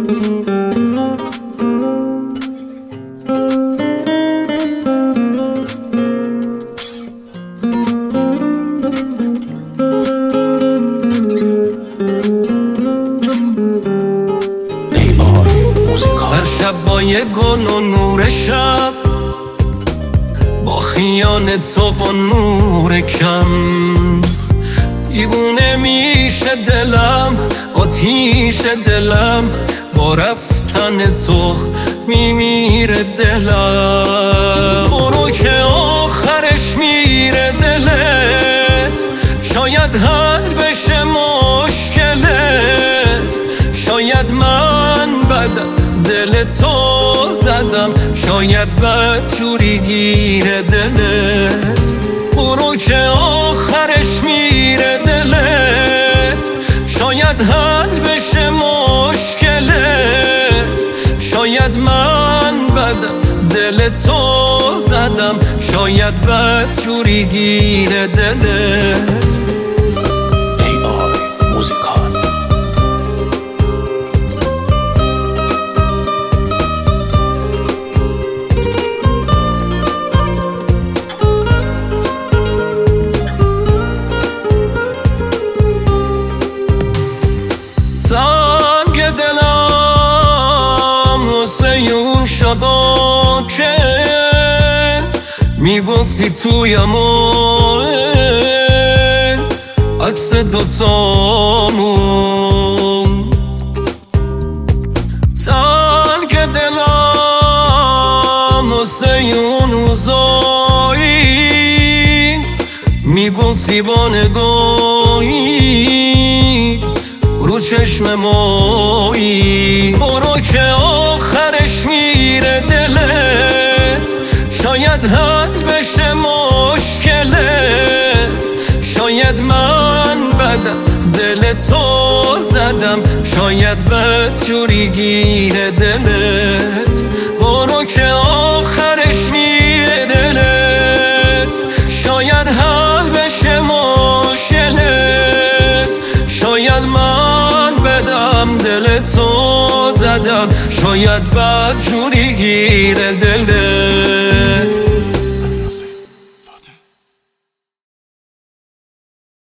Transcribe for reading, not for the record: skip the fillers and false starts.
شبای گل و نور شب با خیال تو و نور کم دیوونه میشه دلم، آتیش دلم با رفتن تو میمیره دلم. برو که آخرش میره دلت، شاید حل بشه مشکلت. شاید من بدم دل تو زدم، شاید بدجوری گیره دلت. برو که آخرش میره دلت، شاید حل بشه مشکلت. شاید من بدم دل تو زدم، شاید بدجوری گیره دلت. تنگ دلم واسه اون شبا که میگفتی تویمون عکس دوتامون. تنگ دلم واسه اون روزایی میگفتی با نگاهی رو چشم مایی. برو که آخرش میره دلت، شاید حل بشه مشکلت. شاید من بدم دل تو زدم، شاید بدجوری گیره دلت. برو که آخرش میره دلت، شاید حل بشه مشکلت. شاید من بدم دل تو زدم، شاید بدجوری گیره دلت.